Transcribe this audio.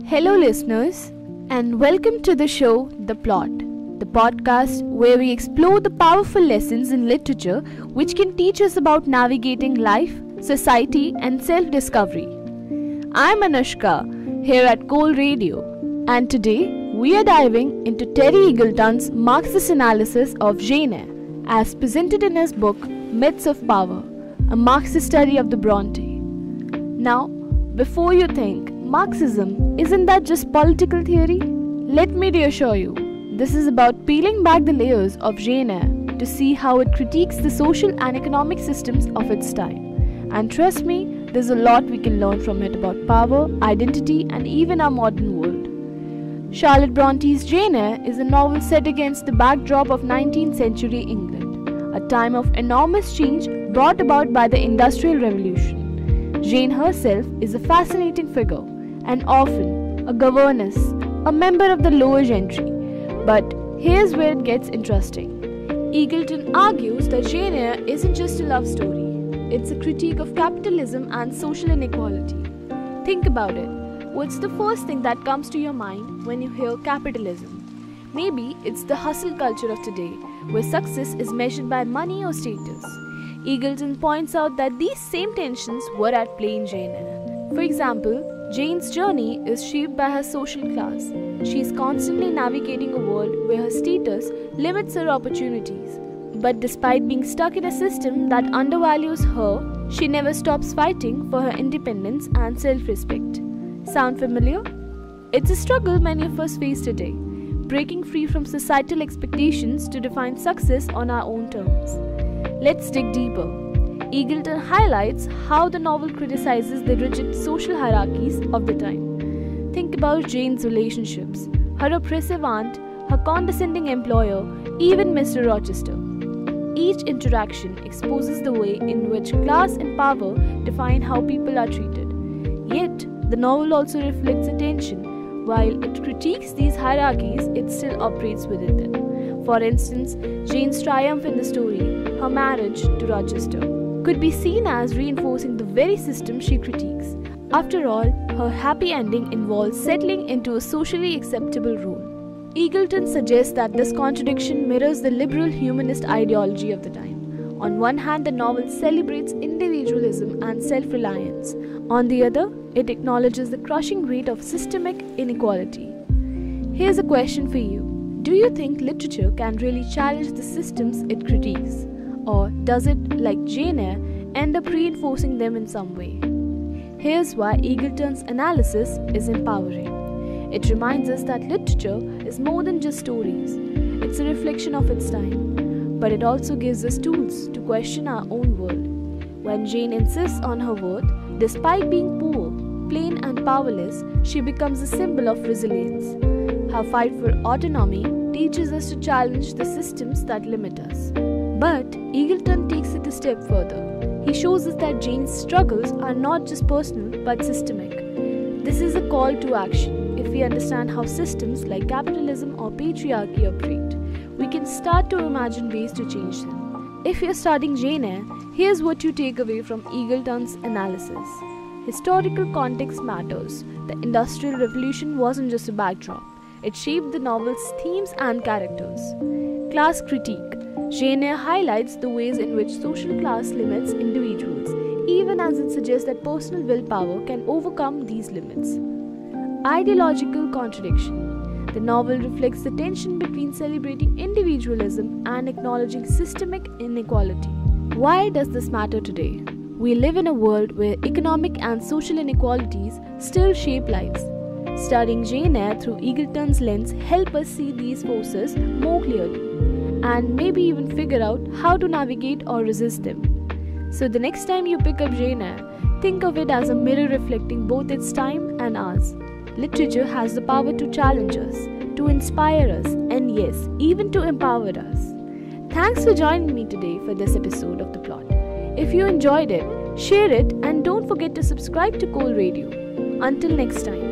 Hello, listeners, and welcome to the show The Plot, the podcast where we explore the powerful lessons in literature which can teach us about navigating life, society, and self discovery. I'm Anushka here at Cole Radio, and today we are diving into Terry Eagleton's Marxist analysis of Jane Eyre as presented in his book Myths of Power, a Marxist study of the Bronte. Now, before you think, Marxism, isn't that just political theory? Let me reassure you, this is about peeling back the layers of Jane Eyre to see how it critiques the social and economic systems of its time. And trust me, there's a lot we can learn from it about power, identity, and even our modern world. Charlotte Bronte's Jane Eyre is a novel set against the backdrop of 19th century England, a time of enormous change brought about by the Industrial Revolution. Jane herself is a fascinating figure, an orphan, a governess, a member of the lower gentry. But here's where it gets interesting. Eagleton argues that Jane Eyre isn't just a love story, it's a critique of capitalism and social inequality. Think about it. What's the first thing that comes to your mind when you hear capitalism? Maybe it's the hustle culture of today, where success is measured by money or status. Eagleton points out that these same tensions were at play in Jane Eyre. For example, Jane's journey is shaped by her social class. She is constantly navigating a world where her status limits her opportunities. But despite being stuck in a system that undervalues her, she never stops fighting for her independence and self-respect. Sound familiar? It's a struggle many of us face today, breaking free from societal expectations to define success on our own terms. Let's dig deeper. Eagleton highlights how the novel criticizes the rigid social hierarchies of the time. Think about Jane's relationships, her oppressive aunt, her condescending employer, even Mr. Rochester. Each interaction exposes the way in which class and power define how people are treated. Yet, the novel also reflects a tension. While it critiques these hierarchies, it still operates within them. For instance, Jane's triumph in the story, her marriage to Rochester, could be seen as reinforcing the very system she critiques. After all, her happy ending involves settling into a socially acceptable role. Eagleton suggests that this contradiction mirrors the liberal humanist ideology of the time. On one hand, the novel celebrates individualism and self-reliance. On the other, it acknowledges the crushing weight of systemic inequality. Here's a question for you. Do you think literature can really challenge the systems it critiques? Or does it, like Jane Eyre, end up reinforcing them in some way? Here's why Eagleton's analysis is empowering. It reminds us that literature is more than just stories. It's a reflection of its time. But it also gives us tools to question our own world. When Jane insists on her worth, despite being poor, plain and powerless, she becomes a symbol of resilience. Her fight for autonomy teaches us to challenge the systems that limit us. But Eagleton takes it a step further. He shows us that Jane's struggles are not just personal but systemic. This is a call to action. If we understand how systems like capitalism or patriarchy operate, we can start to imagine ways to change them. If you're starting Jane Eyre, here's what you take away from Eagleton's analysis. Historical context matters. The Industrial Revolution wasn't just a backdrop. It shaped the novel's themes and characters. Class critique. Jane Eyre highlights the ways in which social class limits individuals, even as it suggests that personal willpower can overcome these limits. Ideological contradiction. The novel reflects the tension between celebrating individualism and acknowledging systemic inequality. Why does this matter today? We live in a world where economic and social inequalities still shape lives. Studying Jane Eyre through Eagleton's lens helps us see these forces more clearly, and maybe even figure out how to navigate or resist them. So the next time you pick up Jane Eyre, think of it as a mirror reflecting both its time and ours. Literature has the power to challenge us, to inspire us, and yes, even to empower us. Thanks for joining me today for this episode of The Plot. If you enjoyed it, share it and don't forget to subscribe to Cole Radio. Until next time.